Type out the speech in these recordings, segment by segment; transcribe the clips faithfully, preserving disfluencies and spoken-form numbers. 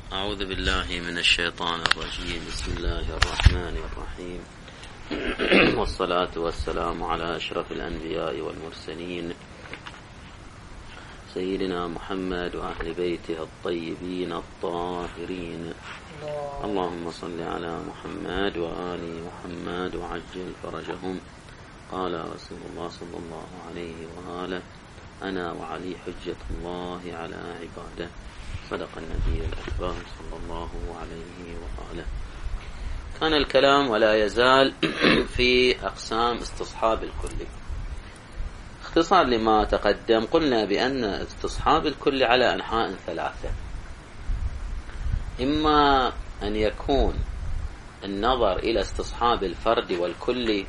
أعوذ بالله من الشيطان الرجيم. بسم الله الرحمن الرحيم، والصلاة والسلام على أشرف الأنبياء والمرسلين سيدنا محمد وأهل بيته الطيبين الطاهرين. اللهم صل على محمد وآل محمد وعجل فرجهم. قال رسول الله صلى الله عليه وآله: أنا وعلي حجة الله على عباده. صدق النبي الأكبر صلى الله عليه وآله. كان الكلام ولا يزال في أقسام استصحاب الكل. اختصار لما تقدم، قلنا بأن استصحاب الكل على أنحاء ثلاثة: إما أن يكون النظر إلى استصحاب الفرد والكل،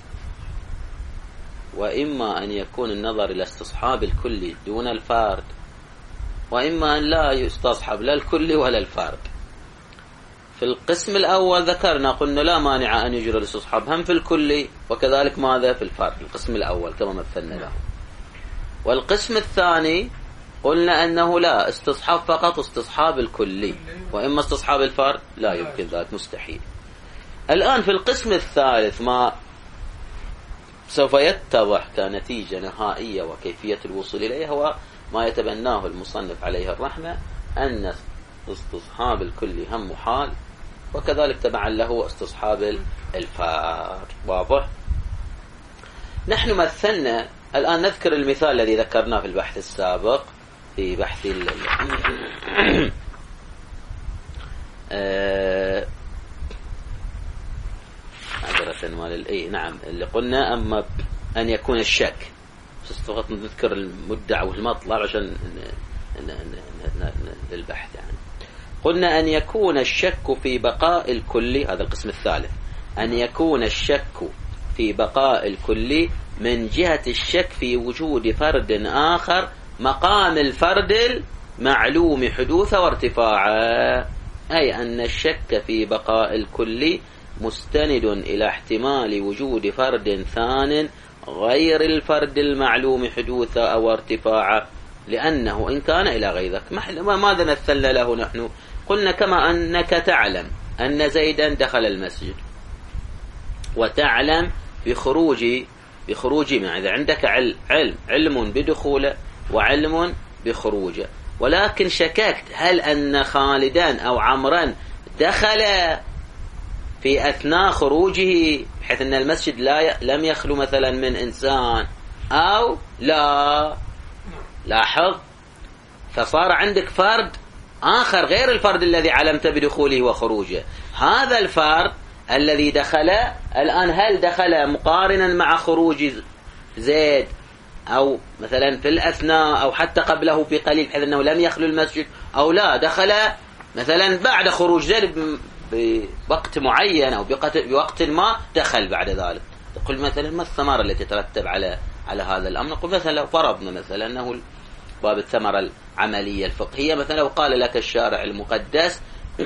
وإما أن يكون النظر إلى استصحاب الكل دون الفرد، وإما أن لا يستصحب لا الكل ولا الفرد. في القسم الأول ذكرنا قلنا لا مانع أن يجرى الاستصحاب هم في الكل وكذلك ماذا في الفرد، القسم الأول كما مثلنا له. والقسم الثاني قلنا أنه لا، استصحاب فقط استصحاب الكلي، وإما استصحاب الفرد لا يمكن ذلك، مستحيل. الآن في القسم الثالث ما سوف يتضح كنتيجة نهائية وكيفية الوصول إليه هو ما يتبناه المصنف عليه الرحمة، أن استصحاب الكل هم محال، وكذلك تبعا له استصحاب الفرد. واضح؟ نحن مثلنا الآن، نذكر المثال الذي ذكرناه في البحث السابق في بحث ال عبرة مال اي نعم اللي قلنا أما أن يكون الشك، فقط نذكر المدعى والمطلع عشان للبحث. يعني قلنا أن يكون الشك في بقاء الكل، هذا القسم الثالث، أن يكون الشك في بقاء الكل من جهة الشك في وجود فرد آخر مقام الفرد المعلوم حدوثه وارتفاعه، أي أن الشك في بقاء الكل مستند إلى احتمال وجود فرد ثان غير الفرد المعلوم حدوثه أو ارتفاعه، لأنه إن كان إلى غير ذلك. ماذا مثلنا له نحن؟ قلنا كما أنك تعلم أن زيدا دخل المسجد، وتعلم بخروج بخروج ما إذا عندك علم علم بدخوله وعلم بخروجه، ولكن شككت هل أن خالدا أو عمرا دخل في أثناء خروجه بحيث أن المسجد لا ي... لم يخلو مثلا من إنسان أو لا. لاحظ، فصار عندك فرد آخر غير الفرد الذي علمت بدخوله وخروجه. هذا الفرد الذي دخل الآن، هل دخل مقارنا مع خروج زيد أو مثلا في الأثناء أو حتى قبله بقليل بحيث أنه لم يخلو المسجد، أو لا دخل مثلا بعد خروج زيد بوقت معين أو بوقت ما دخل بعد ذلك. تقول مثلا ما الثمرة التي تترتب على على هذا الأمر؟ نقول مثلا لو فرضنا مثلا أنه باب الثمرة العملية الفقهية، مثلا لو قال لك الشارع المقدس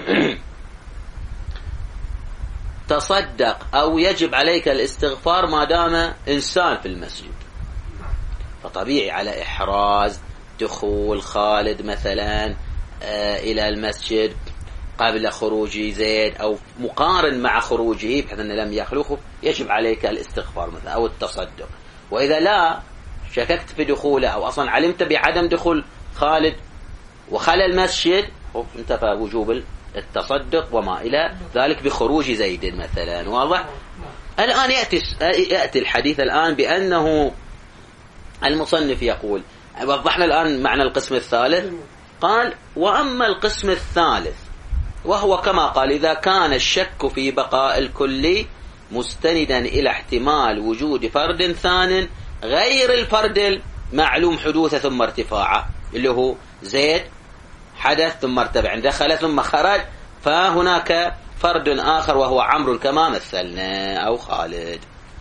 تصدق أو يجب عليك الاستغفار ما دام إنسان في المسجد، فطبيعي على إحراز دخول خالد مثلا آه إلى المسجد قبل خروج زيد أو مقارن مع خروجه بحيث أنه لم يخلوه، يجب عليك الاستغفار مثلا أو التصدق. وإذا لا شككت في دخوله أو أصلا علمت بعدم دخول خالد وخلى المسجد، انتفى وجوب التصدق وما إلى ذلك بخروج زيد مثلا. واضح؟ الآن يأتي يأتي الحديث الآن بأنه المصنف يقول، وضحنا الآن معنى القسم الثالث، قال: وأما القسم الثالث وهو كما قال إذا كان الشك في بقاء الكل مستندا إلى احتمال وجود فرد ثان غير الفرد المعلوم حدوثه ثم ارتفاعه، اللي هو زيد حدث ثم ارتفع، دخل ثم خرج، فهناك فرد آخر وهو عمرو كما مثلنا أو خالد.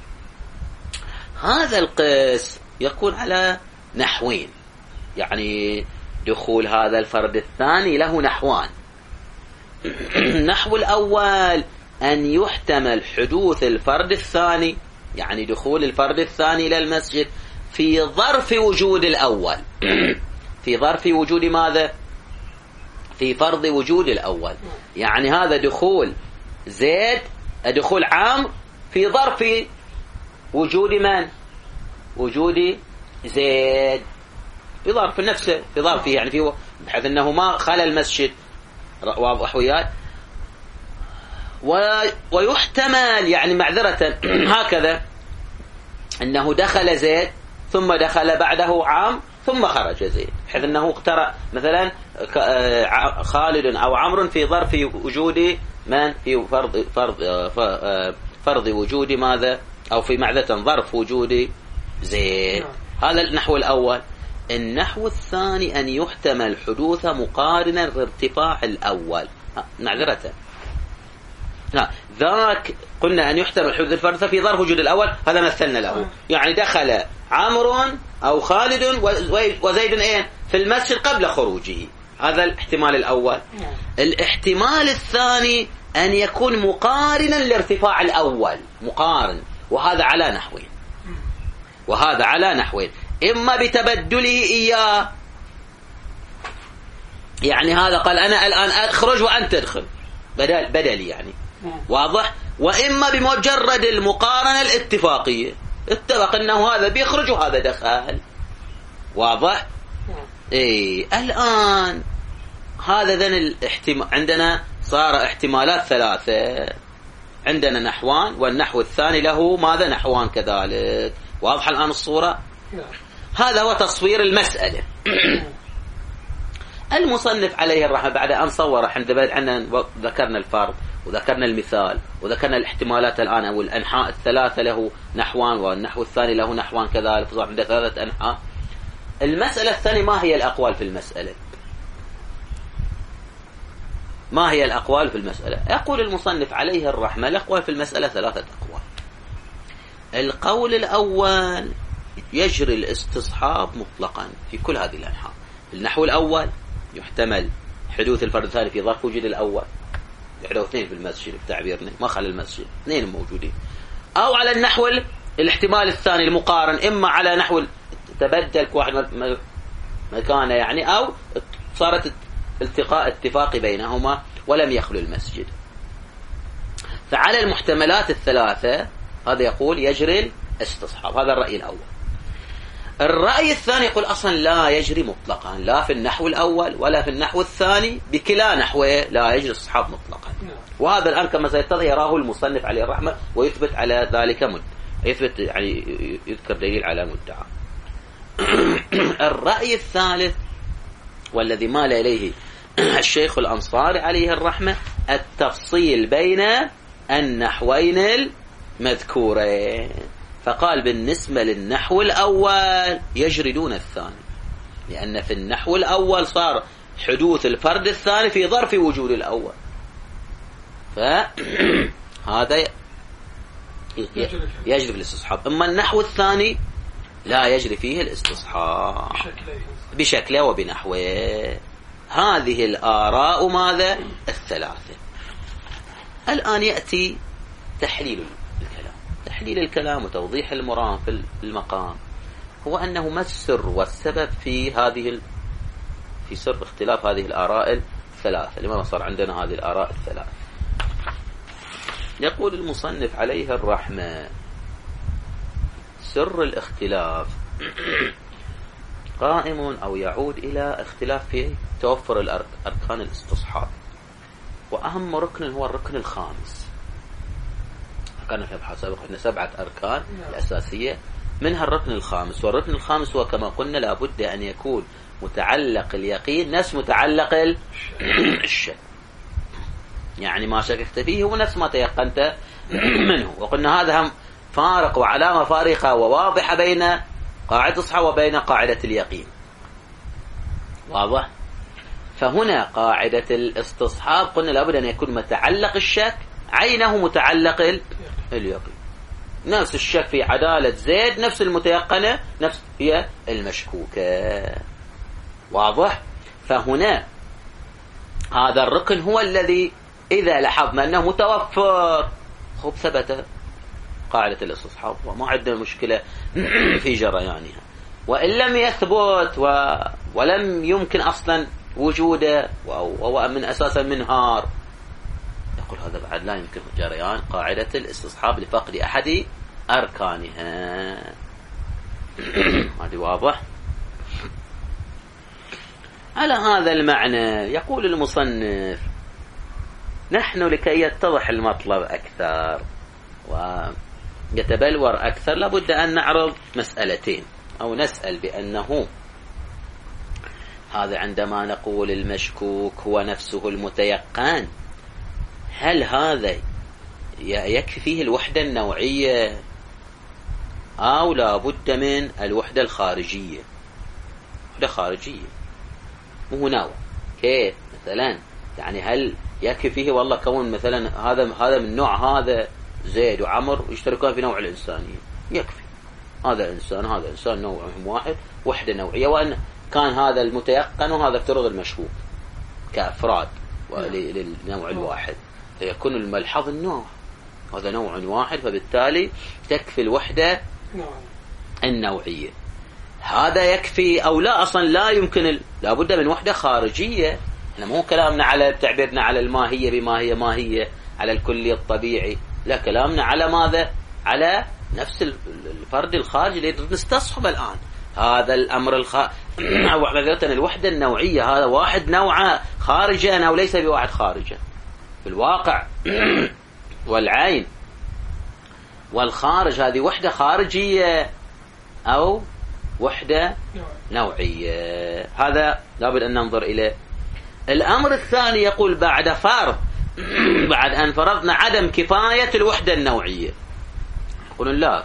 هذا القسم يكون على نحوين، يعني دخول هذا الفرد الثاني له نحوان. النحو الأول أن يحتمل حدوث الفرد الثاني، يعني دخول الفرد الثاني إلى المسجد في ظرف وجود الأول. في ظرف وجود ماذا؟ في فرض وجود الأول. يعني هذا دخول زيد دخول عام في ظرف وجود من؟ وجود زيد في ظرف نفسه، في ظرفه يعني في بحيث أنه ما خلى المسجد. واضح وياي؟ ويحتمل يعني معذرة هكذا أنه دخل زيد ثم دخل بعده عام ثم خرج زيد، بحيث أنه اقترأ مثلا خالد أو عمرو في ظرف وجود من؟ في فرض فرض فرض وجود ماذا؟ أو في معذرة ظرف وجود زيد. هذا النحو الأول. النحو الثاني أن يحتمل حدوث مقارنا لارتفاع الأول. معذرة لا ذاك قلنا أن يحتمل حدوث الفرد في ظرف وجود الأول، هذا مثلنا له. يعني دخل عمرو أو خالد وزيد إيه في المسجد قبل خروجه، هذا الاحتمال الأول. الاحتمال الثاني أن يكون مقارنا لارتفاع الأول، مقارن، وهذا على نحوين وهذا على نحوين إما بتبدله إياه، يعني هذا قال أنا الآن أخرج وأنت تدخل بدل بدلي يعني، واضح؟ وإما بمجرد المقارنة الاتفاقية، اتفق أنه هذا بيخرج وهذا دخل، واضح؟ إيه الآن هذا ذن الاحتمال عندنا صار احتمالات ثلاثة، عندنا نحوان والنحو الثاني له ماذا؟ نحوان كذلك. واضح الآن الصورة؟ هذا هو تصوير المسألة. المصنف عليه الرحمة بعد أن صور عندما ذكرنا الفرض وذكرنا المثال وذكرنا الاحتمالات الآن أو الأنحاء الثلاثة له نحوان والنحو الثاني له نحوان كذلك، فصار عنده ثلاثة أنحاء. المسألة الثانية ما هي الأقوال في المسألة؟ ما هي الأقوال في المسألة؟ يقول المصنف عليه الرحمة الأقوال في المسألة ثلاثة أقوال. القول الأول يجري الاستصحاب مطلقا في كل هذه الأنحاء. النحو الأول يحتمل حدوث الفرد الثاني في ظرف وجود الأول، يحدث اثنين في المسجد بتعبيرنا، ما خلى المسجد اثنين موجودين. أو على النحو الاحتمال الثاني المقارن، إما على نحو تبدل واحد مكانه يعني، أو صارت التقاء اتفاقي بينهما ولم يخلو المسجد. فعلى المحتملات الثلاثة هذا يقول يجري الاستصحاب، هذا الرأي الأول. الرأي الثاني يقول أصلا لا يجري مطلقا، لا في النحو الأول ولا في النحو الثاني، بكلا نحوه لا يجري الاستصحاب مطلقا. وهذا الآن كما سيتضح يراه المصنف عليه الرحمة ويثبت على ذلك مد يثبت يعني يذكر دليل على مدعى. الرأي الثالث والذي مال إليه الشيخ الأنصاري عليه الرحمة التفصيل بين النحوين المذكورين، فقال بالنسبة للنحو الأول يجري دون الثاني، لأن في النحو الأول صار حدوث الفرد الثاني في ظرف وجود الأول، فهذا يجري في الاستصحاب. أما النحو الثاني لا يجري فيه الاستصحاب بشكله وبنحوه. هذه الآراء ماذا؟ الثلاثة. الآن يأتي تحليل الكلام. تحليل الكلام وتوضيح المرام في المقام هو أنه ما السر والسبب في هذه ال... في سر اختلاف هذه الآراء الثلاثة، لماذا صار عندنا هذه الآراء الثلاثة؟ يقول المصنف عليه الرحمة سر الاختلاف قائم أو يعود إلى اختلاف في توفر الأركان الاستصحاب، وأهم ركن هو الركن الخامس. كان في أبحاث سابقة أن سبعة أركان الأساسية، منها الركن الخامس، والركن الخامس هو كما قلنا لابد أن يكون متعلق اليقين نفس متعلق الشك، يعني ما شككت فيه هو نفس ما تيقنت منه. وقلنا هذا هم فارق وعلامة فارقة وواضحة بين قاعدة الصحة وبين قاعدة اليقين، واضح؟ فهنا قاعدة الاستصحاب قلنا لابد أن يكون متعلق الشك عينه متعلق اليقين، نفس الشك في عدالة زيد نفس المتيقنة نفس هي المشكوكة، واضح؟ فهنا هذا الركن هو الذي إذا لاحظنا أنه متوفر خب ثبت قاعدة الاستصحاب وما عندنا مشكلة في جريانها. وإن لم يثبت و... ولم يمكن أصلا وجوده وهو من أساسا منهار، يقول هذا بعد لا يمكن جريان قاعدة الاستصحاب لفقد أحد أركانها. هذا واضح. على هذا المعنى يقول المصنف: نحن لكي يتضح المطلب أكثر ويتبلور أكثر لابد أن نعرض مسألتين، أو نسأل بأنه هذا عندما نقول المشكوك هو نفسه المتيقن، هل هذا يكفي فيه الوحدة النوعية أو لا بد من الوحدة الخارجية؟ وحدة خارجية مو نوع. كيف مثلا؟ يعني هل يكفي فيه والله كون مثلا هذا هذا من نوع هذا زيد وعمر يشتركون في نوع الإنسانية؟ يكفي هذا إنسان هذا إنسان نوعهم واحد، وحدة نوعية. وأن كان هذا المتيقن وهذا افترض المشكوك كأفراد للنوع الواحد، فيكون الملحظ النوع هذا نوع واحد، فبالتالي تكفي الوحدة النوعية. هذا يكفي أو لا؟ أصلا لا يمكن ال... لا بد من وحدة خارجية. احنا مو كلامنا على تعبيرنا على الماهية بما هي ماهية، على الكلي الطبيعي، لا، كلامنا على ماذا؟ على نفس الفرد الخارجي اللي نستصحب الآن. هذا الأمر الخ... الوحدة النوعية، هذا واحد نوعا خارجا أو ليس بواحد خارجا في الواقع والعين والخارج، هذه وحدة خارجية أو وحدة نوعية. هذا لابد أن ننظر إليه. الأمر الثاني يقول بعد فرض بعد أن فرضنا عدم كفاية الوحدة النوعية، يقولون لا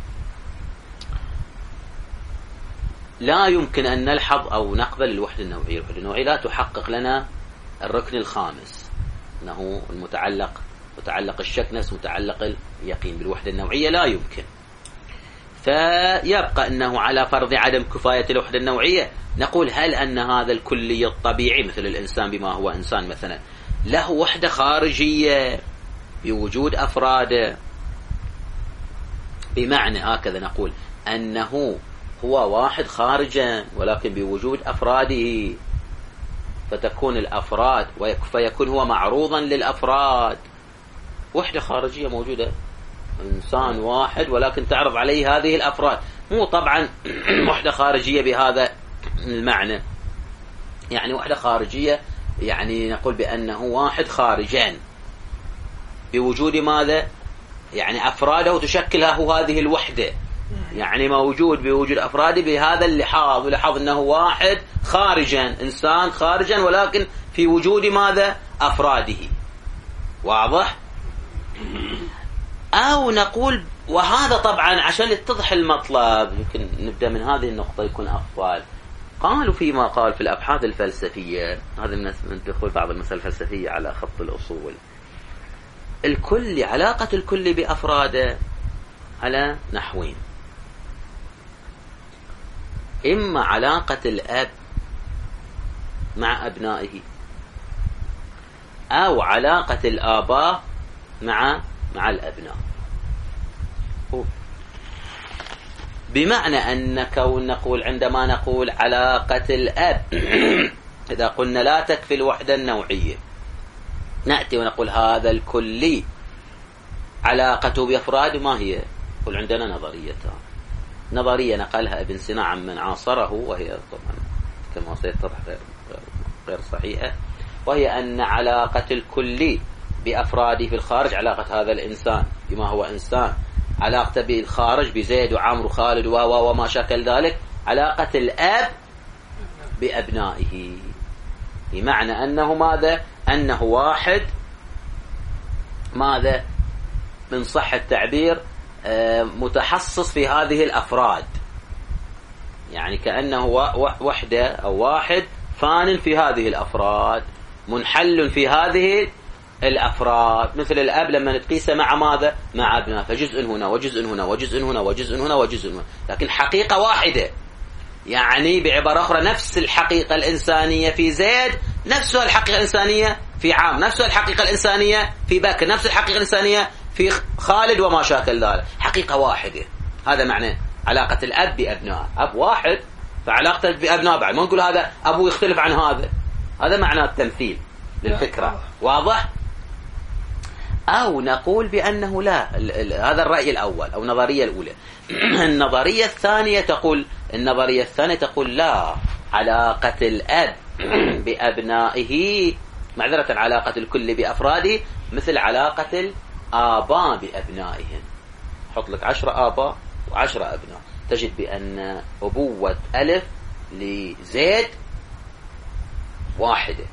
لا يمكن أن نلحظ أو نقبل الوحدة النوعية. الوحدة النوعية لا تحقق لنا الركن الخامس، أنه المتعلق متعلق الشك نفس متعلق اليقين. بالوحدة النوعية لا يمكن. فيبقى أنه على فرض عدم كفاية الوحدة النوعية نقول هل أن هذا الكلي الطبيعي مثل الإنسان بما هو إنسان مثلا له وحدة خارجية بوجود أفراده؟ بمعنى هكذا نقول أنه هو واحد خارجا ولكن بوجود أفراده، فتكون الأفراد ويكون هو معروضا للأفراد. وحدة خارجية موجودة، إنسان واحد ولكن تعرض عليه هذه الأفراد، مو طبعا وحدة خارجية بهذا المعنى. يعني وحدة خارجية يعني نقول بأنه واحد خارجان بوجود ماذا؟ يعني أفراده تشكل له هذه الوحدة، يعني موجود بوجود أفراده بهذا اللحاظ، ولحظ أنه واحد خارجا، إنسان خارجا ولكن في وجود ماذا؟ أفراده. واضح؟ أو نقول، وهذا طبعا عشان يتضح المطلب يمكن نبدأ من هذه النقطة يكون أفضل. قالوا فيما قال في الأبحاث الفلسفية، هذا من دخول بعض المسائل الفلسفية على خط الأصول، الكل علاقة الكل بأفراده على نحوين: إما علاقة الأب مع أبنائه، أو علاقة الآباء مع مع الأبناء. بمعنى أن كون نقول عندما نقول علاقة الأب إذا قلنا لا تكفي الوحدة النوعية، نأتي ونقول هذا الكلي علاقته بأفراد ما هي؟ قل عندنا نظريتان. نظرية نقلها ابن سينا عمن عاصره، وهي طبعا كما سيتضح غير غير صحيحة، وهي أن علاقة الكلي بأفراده في الخارج علاقة هذا الإنسان بما هو إنسان، علاقته بالخارج بزيد وعمر وخالد و وما شاكل ذلك، علاقة الأب بأبنائه، بمعنى أنه ماذا؟ أنه واحد ماذا من صح التعبير متحصص في هذه الأفراد، يعني كأنه وحدة أو واحد فان في هذه الأفراد، منحل في هذه الأفراد، مثل الأب لما نتقيسه مع ماذا؟ مع ابنه، فجزء هنا وجزء هنا وجزء هنا وجزء هنا وجزء هنا، لكن حقيقة واحدة. يعني بعبارة أخرى نفس الحقيقة الإنسانية في زيد نفسها الحقيقة الإنسانية في عام، نفسها الحقيقة الإنسانية في بكر، نفس الحقيقة الإنسانية في خالد وما شاكل ذلك، حقيقة واحدة. هذا معنى علاقة الأب بأبنائه، أب واحد فعلاقته بأبنائه بعد، ما نقول هذا أبوه يختلف عن هذا، هذا معنى التمثيل للفكرة. واضح؟ أو نقول بأنه لا، هذا الرأي الأول أو النظرية الأولى. النظرية الثانية تقول النظرية الثانية تقول لا، علاقة الأب بأبنائه، معذرة، علاقة الكل بأفراده مثل علاقة الآباء بأبنائهم. حط لك عشرة آباء وعشرة أبناء، تجد بأن أبوة ألف لزيد واحدة،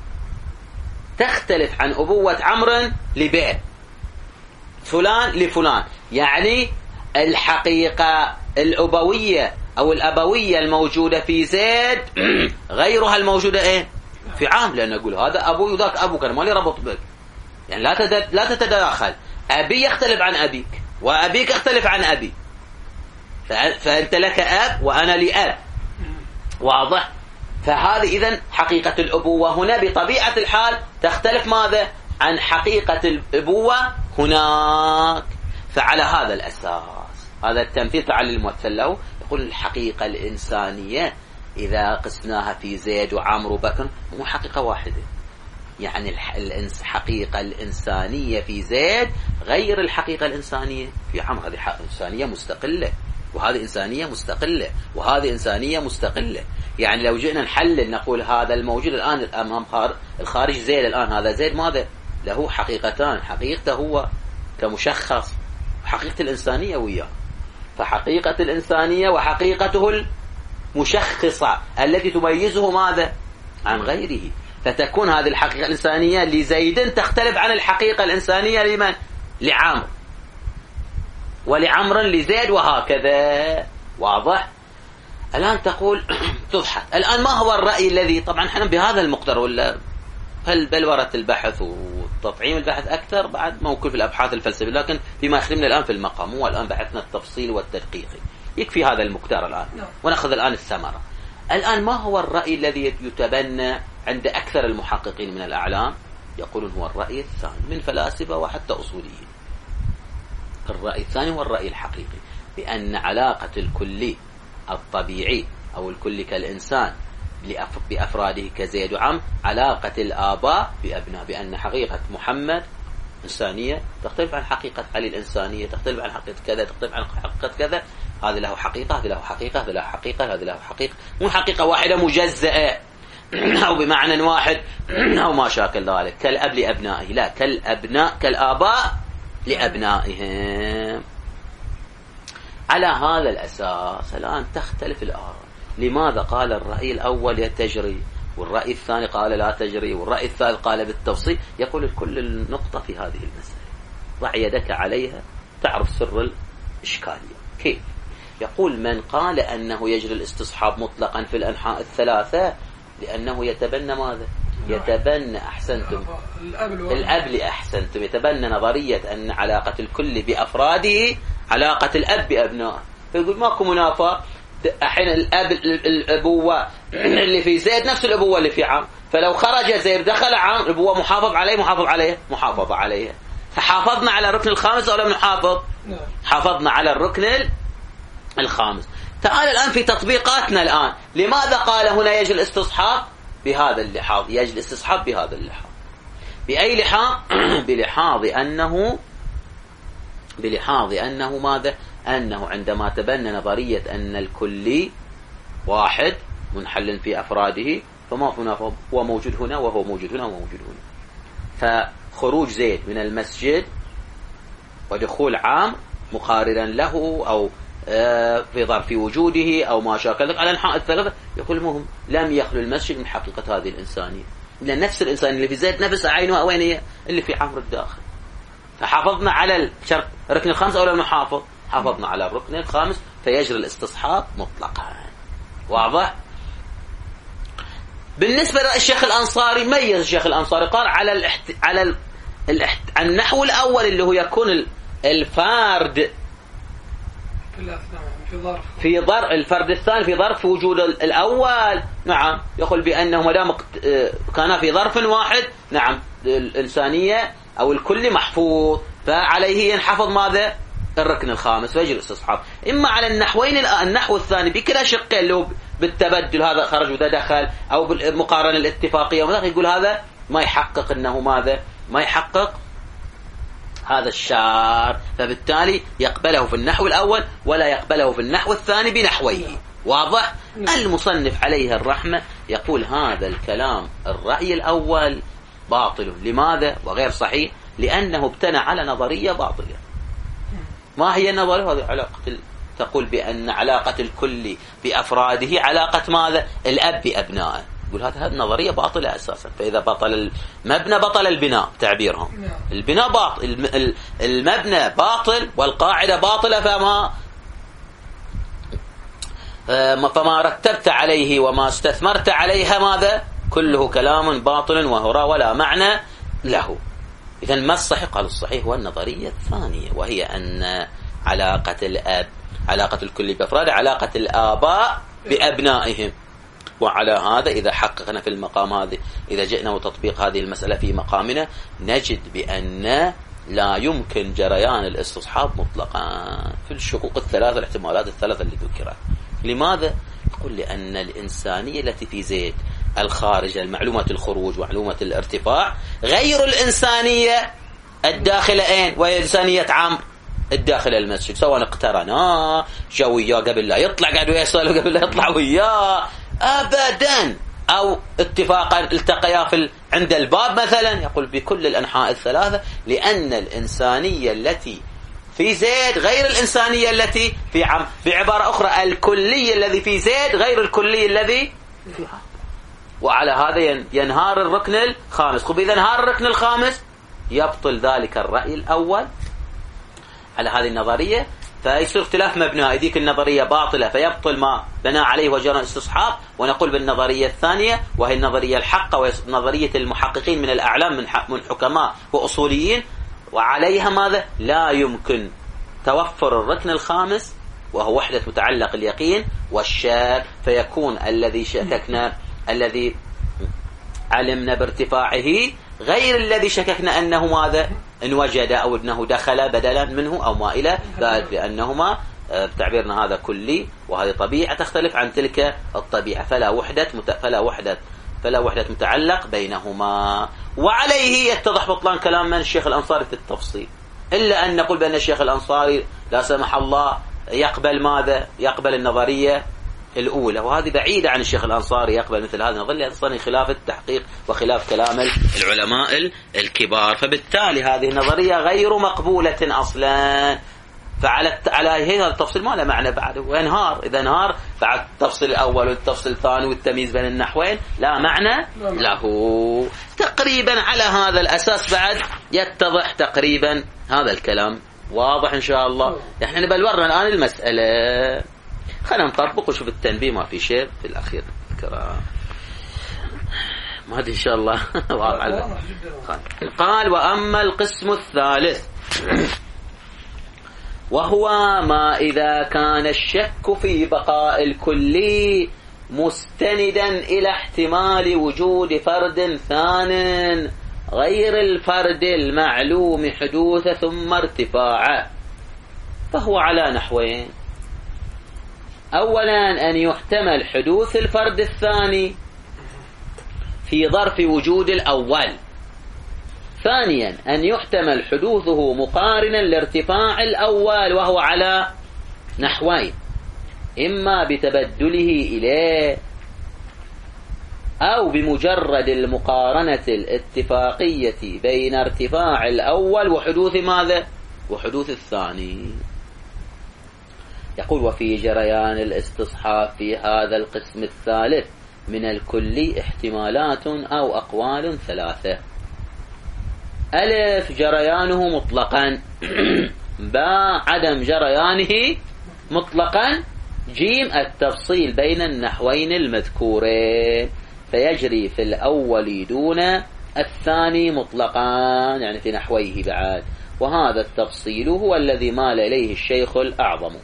تختلف عن أبوة عمرو لبيت، فلان لفلان. يعني الحقيقة الأبوية أو الأبوية الموجودة في زيد غيرها الموجودة إيه في عام، لأن أقول هذا أبوي وذاك أبوك، أنا مالي ربط بك، يعني لا لا تتداخل. أبي يختلف عن أبيك وأبيك يختلف عن أبي، فأنت لك أب وأنا لي أب. واضح؟ فهذه إذن حقيقة الأبوة هنا بطبيعة الحال تختلف ماذا عن حقيقة الأبوة هناك. فعلى هذا الأساس هذا التمثيل تعال الممثل له، يقول الحقيقة الإنسانية إذا قسناها في زيد وعمرو وبكر مو حقيقة واحدة، يعني الحقيقة الإنسانية في زيد غير الحقيقة الإنسانية في عمرو. هذه إنسانية مستقلة وهذه إنسانية مستقلة وهذه إنسانية مستقلة. يعني لو جئنا نحلل نقول هذا الموجود الآن أمام الخارج زيد، الآن هذا زيد ماذا له حقيقتان، حقيقته هو كمشخص وحقيقة الإنسانية وياه. فحقيقة الإنسانية وحقيقته المشخصة التي تميزه ماذا عن غيره. فتكون هذه الحقيقة الإنسانية لزيد تختلف عن الحقيقة الإنسانية لمن؟ لعمرو، ولعمر لزيد، وهكذا. واضح؟ الآن تقول تضحك. الآن ما هو الرأي الذي طبعا احنا بهذا المقدار ولا هل بلورة البحث وتطعيم البحث أكثر بعد موقف في الأبحاث الفلسفية، لكن فيما يخدمنا الآن في المقام هو الآن بحثنا التفصيل والتدقيق، يكفي هذا المقدار الآن ونأخذ الآن الثمرة. الآن ما هو الرأي الذي يتبنى عند أكثر المحققين من الأعلام؟ يقولون هو الرأي الثاني من فلاسفة وحتى أصوليين. الرأي الثاني هو الرأي الحقيقي، بأن علاقة الكلي الطبيعي أو الكل كالإنسان بأفراده كزيد وعم علاقة الآباء بأبناء، بأن حقيقة محمد إنسانية تختلف عن حقيقة علي الإنسانية، تختلف عن حقيقة كذا، تختلف عن حقيقة كذا. هذا له حقيقة، هذا له حقيقة، هذا له حقيقة، هذا له حقيقة، مو حقيقة واحدة مجزأة أو بمعنى واحد أو ما شاكل ذلك كالأب لأبنائه، لا، كالأبناء كالآباء لأبنائهم. على هذا الأساس الآن تختلف الآراء. لماذا قال الرأي الأول تجري والرأي الثاني قال لا تجري والرأي الثالث قال بالتفصيل؟ يقول الكل النقطة في هذه المسألة، ضع يدك عليها تعرف سر الإشكالية. كيف؟ يقول من قال أنه يجري الاستصحاب مطلقا في الأنحاء الثلاثة لأنه يتبنى ماذا؟ يتبنى أحسنتم الأب لأحسنتم يتبنى نظرية أن علاقة الكل بأفراده علاقة الأب بأبنائه. فيقول ماكو منافاة، حين الأب الأبوة اللي في زيد نفس الأبوة اللي في عام، فلو خرج زيد دخل عام الأبوة محافظ عليه محافظ عليه محافظة عليه. فحافظنا على الركن الخامس أو لم نحافظ؟ حافظنا على الركن الخامس. تعال الآن في تطبيقاتنا الآن، لماذا قال هنا يجري الاستصحاب بهذا اللحاظ؟ يجري الاستصحاب بهذا اللحاظ. بأي لحاظ؟ بلحاظ أنه بلحاظ أنه ماذا؟ أنه عندما تبنى نظرية أن الكلي واحد منحل في أفراده، فما هنا هو موجود هنا وهو موجود هنا وموجود هنا. فخروج زيد من المسجد ودخول عام مقارنا له أو في ظرف وجوده أو ما شاكل ذلك على أنحاء الثلاثة، يقول المهم لم يخلو المسجد من حقيقة هذه الإنسانية، لأن نفس الإنسان اللي في زيد نفس عينها وين هي؟ اللي في عمرو الداخل. فحافظنا على الركن الخامس أو لم نحافظ؟ حافظنا على الركن الخامس، فيجري الاستصحاب مطلقا. واضح؟ بالنسبة للشيخ الأنصاري، ميز الشيخ الأنصاري قال على الاحت... على ال... الاحت... النحو الأول اللي هو يكون الفرد في ظرف في ظرف الفرد الثاني في ظرف وجود الأول، نعم، يقول بأنه ما دام كان في ظرف واحد، نعم، الإنسانية أو الكل محفوظ، فعليه ينحفظ ماذا؟ الركن الخامس، فيجري الاستصحاب. إما على النحوين، النحو الثاني بكلا شقين اللي هو بالتبدل هذا خرج وده دخل، أو بالمقارنة الاتفاقية يقول هذا ما يحقق أنه ماذا؟ ما يحقق هذا الشار، فبالتالي يقبله في النحو الأول ولا يقبله في النحو الثاني بنحويه. واضح؟ المصنف عليه الرحمة يقول هذا الكلام الرأي الأول باطل. لماذا وغير صحيح؟ لأنه ابتنى على نظرية باطلة. ما هي النظرية؟ هذه علاقة، تقول بأن علاقة الكل بأفراده علاقة ماذا؟ الأب بأبنائه. يقول هذا النظرية باطلة أساسا. فإذا بطل المبنى بطل البناء، تعبيرهم البناء باطل، المبنى باطل والقاعدة باطلة، فما فما رتبت عليه وما استثمرت عليها ماذا؟ كله كلام باطل وهراء ولا معنى له. إذا ما الصحيح؟ قال الصحيح هو النظرية الثانية، وهي أن علاقة الأب علاقة الكل بأفراده علاقة الآباء بأبنائهم. وعلى هذا إذا حققنا في المقام هذا، إذا جئنا وتطبيق هذه المسألة في مقامنا، نجد بأن لا يمكن جريان الاستصحاب مطلقا في الشقوق الثلاثة، الاحتمالات الثلاثة اللي ذكرت. لماذا؟ يقول لأن الإنسانية التي في زيد الخارجة، المعلومة الخروج ومعلومة الارتفاع، غير الإنسانية الداخلة أين؟ وهي إنسانية عمرو الداخل المسجد، سواء اقترنا جو وياه قبل لا يطلع، قاعدوا يسألوا قبل لا يطلع وياه أبدا، أو اتفاقا التقيا في عند الباب مثلا. يقول بكل الأنحاء الثلاثة، لأن الإنسانية التي في زيد غير الإنسانية التي في عم. بعبارة أخرى، الكلي الذي في زيد غير الكلي الذي في عم. وعلى هذا ينهار الركن الخامس. خب إذا انهار الركن الخامس يبطل ذلك الرأي الأول على هذه النظرية، فيصير اختلاف مبنى. ذيك النظرية باطلة فيبطل ما بنى عليه وجرى الاستصحاب، ونقول بالنظرية الثانية وهي النظرية الحقة، وهي نظرية المحققين من الأعلام من حكماء وأصوليين، وعليها ماذا؟ لا يمكن توفر الركن الخامس وهو وحدة متعلق اليقين والشاك، فيكون الذي شككنا الذي علمنا بارتفاعه غير الذي شككنا أنه ماذا؟ إن وجد أو أنه دخل بدلا منه أو ما إلى ذلك، لأنهما بتعبيرنا هذا كلي، وهذه طبيعة تختلف عن تلك الطبيعة، فلا وحدة مت... فلا وحدة فلا وحدة متعلق بينهما. وعليه يتضح بطلان كلام من الشيخ الأنصاري في التفصيل، إلا أن نقول بأن الشيخ الأنصاري لا سمح الله يقبل ماذا؟ يقبل النظرية الأولى، وهذه بعيدة عن الشيخ الأنصاري يقبل مثل هذه النظرية، أصلا خلاف التحقيق وخلاف كلام العلماء الكبار. فبالتالي هذه النظرية غير مقبولة أصلا. فعلى على هذا التفصيل ما له معنى بعد، وينهار. إذا انهار بعد التفصيل الأول والتفصيل الثاني والتمييز بين النحوين لا معنى له. تقريبا على هذا الأساس بعد يتضح تقريبا هذا الكلام. واضح إن شاء الله. نحن بلورنا الآن المسألة، خلينا نطبق وشوف التنبيه ما في شيء في الأخير الكرام، ما أدري إن شاء الله. قال وأما القسم الثالث وهو ما إذا كان الشك في بقاء الكلي مستندا إلى احتمال وجود فرد ثان غير الفرد المعلوم حدوث ثم ارتفاعه، فهو على نحوين. أولا أن يحتمل حدوث الفرد الثاني في ظرف وجود الأول. ثانيا أن يحتمل حدوثه مقارنا لارتفاع الأول، وهو على نحوين: إما بتبدله إليه، أو بمجرد المقارنة الاتفاقية بين ارتفاع الأول وحدوث ماذا؟ وحدوث الثاني. يقول وفي جريان الاستصحاب في هذا القسم الثالث من الكل احتمالات أو أقوال ثلاثة: ألف جريانه مطلقا، باء عدم جريانه مطلقا، جيم التفصيل بين النحوين المذكورين، فيجري في الأول دون الثاني مطلقا، يعني في نحويه بعد. وهذا التفصيل هو الذي مال إليه الشيخ الأعظم.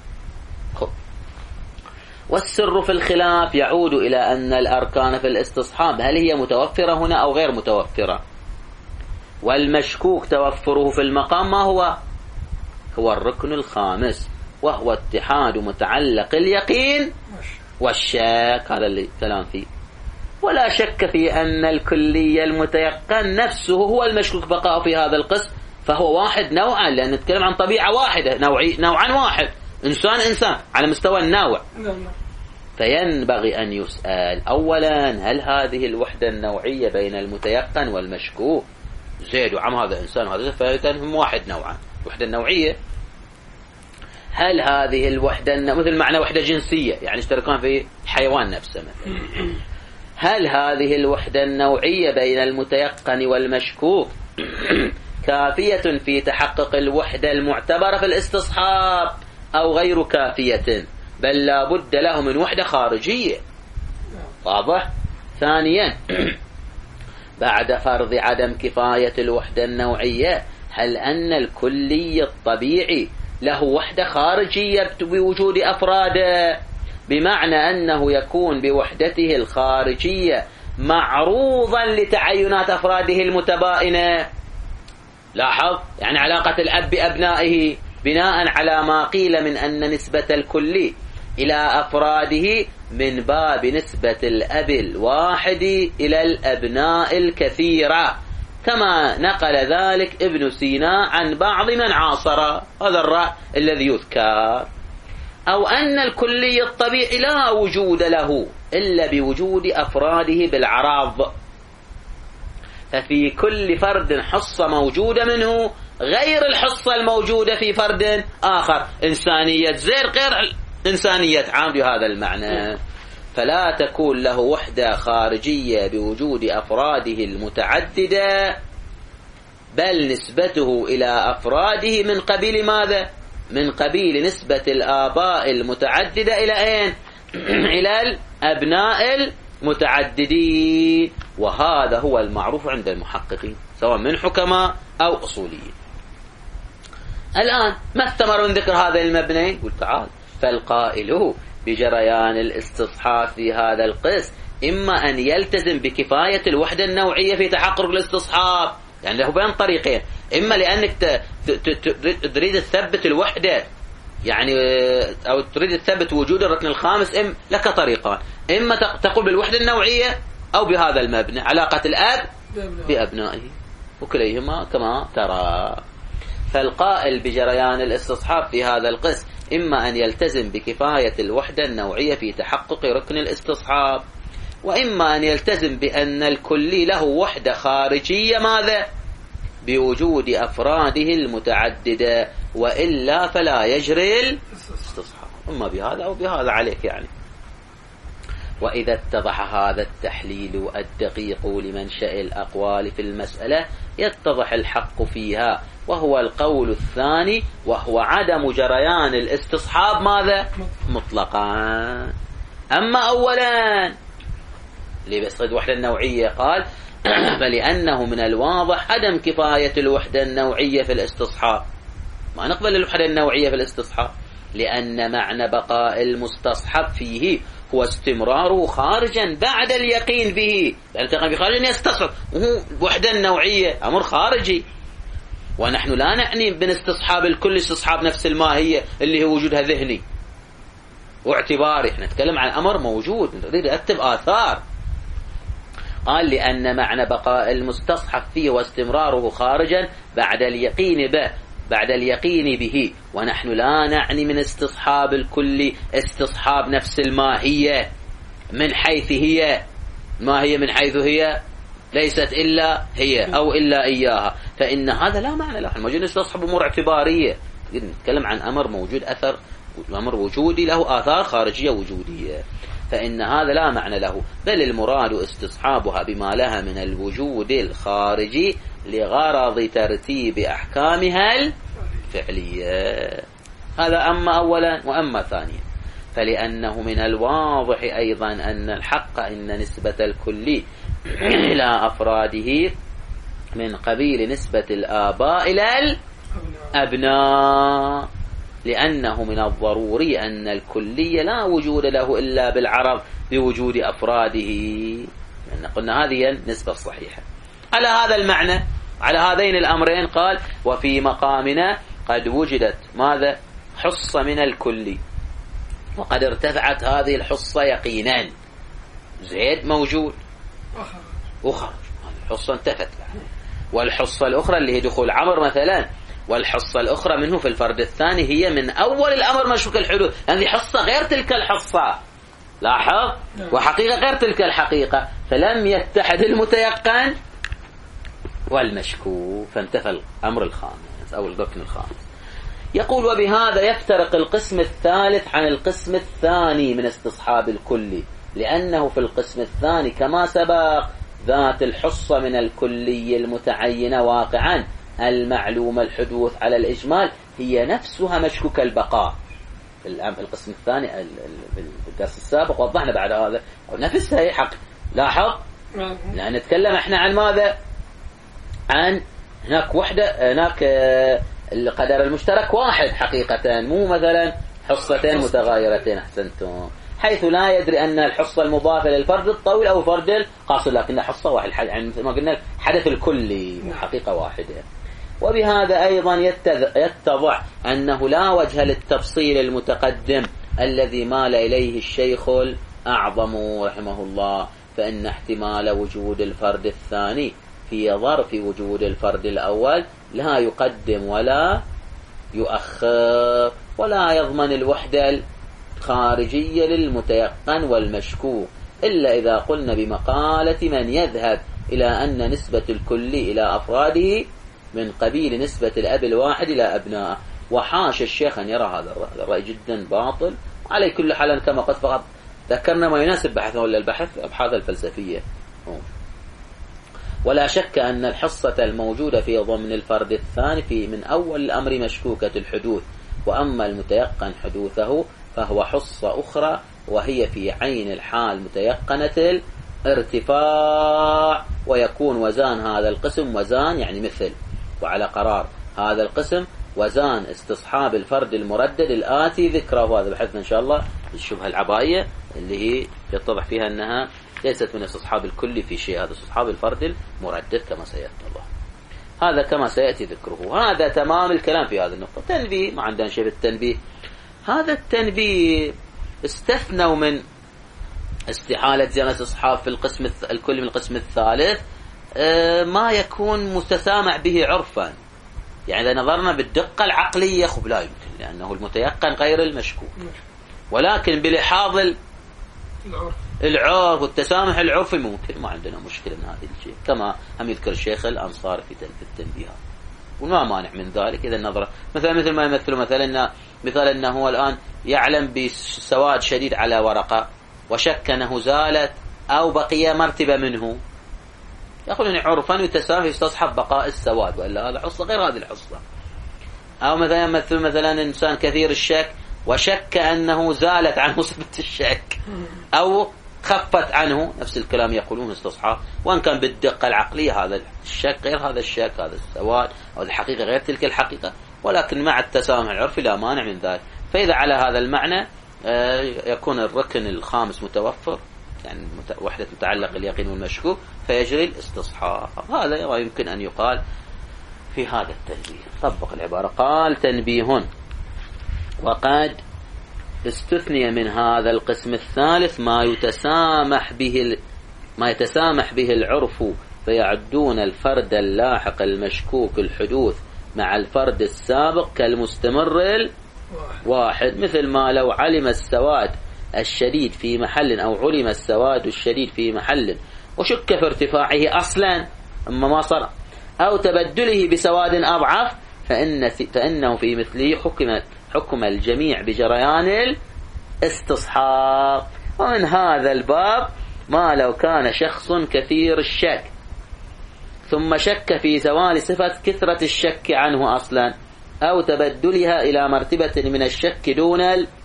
والسر في الخلاف يعود إلى أن الأركان في الاستصحاب هل هي متوفرة هنا أو غير متوفرة، والمشكوك توفره في المقام ما هو؟ هو الركن الخامس، وهو اتحاد متعلق اليقين والشك هذا اللي كلام فيه. ولا شك في أن الكلي المتيقن نفسه هو المشكوك بقاء في هذا القسم، فهو واحد نوعا، لأن نتكلم عن طبيعة واحدة، نوعي نوعا واحد، إنسان إنسان على مستوى النوع. فينبغي أن يسأل أولا: هل هذه الوحدة النوعية بين المتيقن والمشكوك زيد وعم هذا إنسان وهذا، فهم واحد نوعا، الوحدة النوعية. هل هذه الوحدة مثل معنى وحدة جنسية، يعني اشتركان في الحيوان نفسه مثلا. هل هذه الوحدة النوعية بين المتيقن والمشكوك كافية في تحقق الوحدة المعتبرة في الاستصحاب أو غير كافية، بل لا بد له من وحدة خارجية؟ واضح. ثانيا، بعد فرض عدم كفاية الوحدة النوعية، هل أن الكلي الطبيعي له وحدة خارجية بوجود أفراده، بمعنى أنه يكون بوحدته الخارجية معروضا لتعينات أفراده المتباينة؟ لاحظ، يعني علاقة الأب بأبنائه بناء على ما قيل من أن نسبة الكلي إلى أفراده من باب نسبة الأب الواحد إلى الأبناء الكثيرة، كما نقل ذلك ابن سينا عن بعض من عاصر هذا الرأي الذي يذكر. أو أن الكلي الطبيعي لا وجود له إلا بوجود أفراده بالعراض، ففي كل فرد حصة موجودة منه غير الحصة الموجودة في فرد آخر، إنسانية زير غير إنسانية عام بهذا المعنى، فلا تكون له وحدة خارجية بوجود أفراده المتعددة، بل نسبته إلى أفراده من قبيل ماذا؟ من قبيل نسبة الآباء المتعددة إلى أين؟ إلى الأبناء المتعددين، وهذا هو المعروف عند المحققين سواء من حكماء أو أصوليين. الآن ما الثمر من ذكر هذا المبني؟ قل تعال: فالقائل بجريان الاستصحاب في هذا القسم إما أن يلتزم بكفاية الوحدة النوعية في تحقق الاستصحاب، يعني له بين طريقين: إما لأنك تريد تثبت الوحدة، يعني أو تريد تثبت وجود الركن الخامس، إم لك طريقان: إما تقول بالوحدة النوعية أو بهذا المبنى، علاقة الأب بأبنائه، وكليهما كما ترى. فالقائل بجريان الاستصحاب في هذا القسم إما أن يلتزم بكفاية الوحدة النوعية في تحقق ركن الاستصحاب، وإما أن يلتزم بأن الكلي له وحدة خارجية ماذا؟ بوجود أفراده المتعددة، وإلا فلا يجري الاستصحاب، إما بهذا أو بهذا عليك يعني. وإذا اتضح هذا التحليل الدقيق لمنشأ الأقوال في المسألة يتضح الحق فيها، وهو القول الثاني، وهو عدم جريان الاستصحاب ماذا؟ مطلقا. أما أولا لبسط وحدة النوعية قال: فلأنه من الواضح عدم كفاية الوحدة النوعية في الاستصحاب، ما نقبل الوحدة النوعية في الاستصحاب، لأن معنى بقاء المستصحب فيه هو استمراره خارجا بعد اليقين به، يعني تقول بخارج يستصحب، وهو الوحدة النوعية أمر خارجي، ونحن لا نعني بنستصحاب الكل استصحاب نفس الماهية اللي هو وجودها ذهني واعتباري، احنا نتكلم عن أمر موجود نريد أكتب آثار. قال: لأن معنى بقاء المستصحب فيه واستمراره خارجا بعد اليقين به بعد اليقين به ونحن لا نعني من استصحاب الكل استصحاب نفس الماهية من حيث هي، ما هي من حيث هي ليست إلا هي أو إلا إياها، فإن هذا لا معنى له. الموجود نستصحب أمور اعتبارية، نتكلم عن أمر موجود أثر أمر وجودي له آثار خارجية وجودية، فإن هذا لا معنى له، بل المراد استصحابها بما لها من الوجود الخارجي لغرض ترتيب أحكامها الفعلية. هذا أما أولا. وأما ثانيا، فلأنه من الواضح أيضا أن الحق إن نسبة الكلي إلى أفراده من قبيل نسبة الآباء إلى الأبناء، لأنه من الضروري أن الكلي لا وجود له إلا بالعرض بوجود أفراده، لأن قلنا هذه النسبة الصحيحة. على هذا المعنى، على هذين الأمرين قال: وفي مقامنا قد وجدت ماذا؟ حصة من الكلي وقد ارتفعت هذه الحصة يقينا، زيد موجود وخرج، هذه الحصة انتفت. والحصة الأخرى اللي هي دخول عمرو مثلا، والحصة الأخرى منه في الفرد الثاني هي من أول الأمر مشكوك الحدوث، هذه يعني حصة غير تلك الحصة، لاحظ، وحقيقة غير تلك الحقيقة، فلم يتحد المتيقن والمشكوك، فانتفى الأمر الخامس أو الركن الخامس. يقول وبهذا يفترق القسم الثالث عن القسم الثاني من استصحاب الكلي، لأنه في القسم الثاني كما سبق ذات الحصة من الكلي المتعينة واقعا المعلوم الحدوث على الإجمال هي نفسها مشكوك البقاء. في القسم الثاني في الدرس السابق وضحنا بعد هذا نفسها هي حق. لاحظ، لأن نتكلم احنا عن ماذا؟ عن هناك وحدة، هناك القدر المشترك واحد حقيقة، مو مثلا حصتين متغايرتين. أحسنتم، حيث لا يدري أن الحصة المضافة للفرد الطويل أو فرد القاصر، لكن حصة واحد، يعني مثل ما قلنا الحدث الكلي حقيقة واحدة. وبهذا أيضا يتضح أنه لا وجه للتفصيل المتقدم الذي مال إليه الشيخ الأعظم رحمه الله، فإن احتمال وجود الفرد الثاني في ظرف وجود الفرد الأول لا يقدم ولا يؤخر، ولا يضمن الوحدة الخارجية للمتيقن والمشكوك، إلا إذا قلنا بمقالة من يذهب إلى أن نسبة الكل إلى أفراده من قبيل نسبة الأب الواحد إلى أبنائه. وحاش الشيخ أن يرى هذا الرأي، هذا الرأي جدا باطل. على كل حال كما قد فقط ذكرنا ما يناسب بحثنا ولا البحث أبحاث الفلسفية. ولا شك أن الحصة الموجودة في ضمن الفرد الثاني في من أول الأمر مشكوكة الحدوث، وأما المتيقن حدوثه فهو حصة أخرى، وهي في عين الحال متيقنة الارتفاع، ويكون وزان هذا القسم وزان يعني مثل، وعلى قرار هذا القسم وزان استصحاب الفرد المردد الآتي ذكره. هذا بحثنا إن شاء الله الشبهة العبائية اللي هي يتضح فيها أنها ليست من استصحاب الكل في شيء، هذا استصحاب الفرد المردد كما سيأتي الله، هذا كما سيأتي ذكره. هذا تمام الكلام في هذه النقطة. تنبيه، ما عندنا شيء في التنبيه. هذا التنبيه استثنوا من استحالة زيادة استصحاب في القسم الكل من القسم الثالث ما يكون متسامع به عرفا، يعني إذا نظرنا بالدقة العقلية خب لا يمكن، لأنه المتيقن غير المشكوك، ولكن بلحاظ العرف والتسامح العرفي ممكن، ما عندنا مشكلة من هذه الشيء، كما هم يذكر الشيخ الأنصار في التنبيهات، وما مانع من ذلك. إذا النظرة مثلا مثل ما يمثل مثلا مثال أنه هو الآن يعلم بسواد شديد على ورقة وشك أنه زالت أو بقي مرتبة منه، يقولون عرفا يتسامح يستصحب بقاء السواد، وإلا هذا حصة غير هذه الحصة. أو مثلا يمثل مثلا إنسان كثير الشك وشك أنه زالت عنه صفة الشك أو خفت عنه، نفس الكلام يقولون استصحاب، وأن كان بالدقة العقلية هذا الشك غير هذا الشك، هذا السواد أو الحقيقة غير تلك الحقيقة، ولكن مع التسامح العرفي لا مانع من ذلك. فإذا على هذا المعنى يكون الركن الخامس متوفر، يعني وحدة متعلق اليقين والمشكوك، فيجري الاستصحاب. هذا يمكن أن يقال في هذا التنبيه. طبق العبارة، قال تنبيه: وقد استثني من هذا القسم الثالث ما يتسامح به ما يتسامح به العرف، فيعدون الفرد اللاحق المشكوك الحدوث مع الفرد السابق كالمستمر الواحد، مثل ما لو علم السواد الشديد في محل أو علم السواد الشديد في محل وشك في ارتفاعه أصلا أما ما صار، أو تبدله بسواد أضعف، فإن فإنه في مثله حكم حكم الجميع بجريان الاستصحاب. ومن هذا الباب ما لو كان شخص كثير الشك ثم شك في زوال صفة كثرة الشك عنه أصلا أو تبدلها إلى مرتبة من الشك دون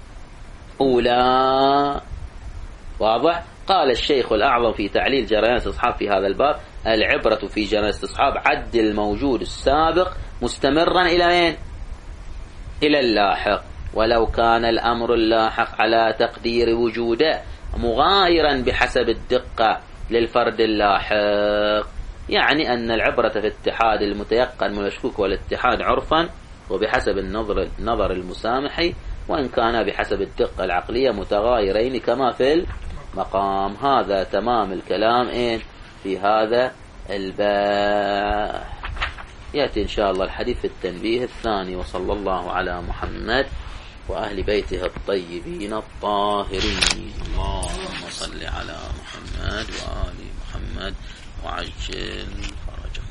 الأولى. واضح؟ قال الشيخ الأعظم في تعليل جريان الاستصحاب في هذا الباب: العبرة في جريان الاستصحاب عد الموجود السابق مستمرا إلى وين؟ إلى اللاحق، ولو كان الأمر اللاحق على تقدير وجوده مغايرا بحسب الدقة للفرد اللاحق، يعني أن العبرة في اتحاد المتيقن والمشكوك والاتحاد عرفا وبحسب النظر النظر المسامحي وإن كان بحسب الدقة العقلية متغايرين كما في المقام. هذا تمام الكلام إن في هذا الباب. يأتي إن شاء الله الحديث في التنبيه الثاني. وصلى الله على محمد وأهل بيته الطيبين الطاهرين. اللهم صل على محمد وآل محمد وعجل فرجه.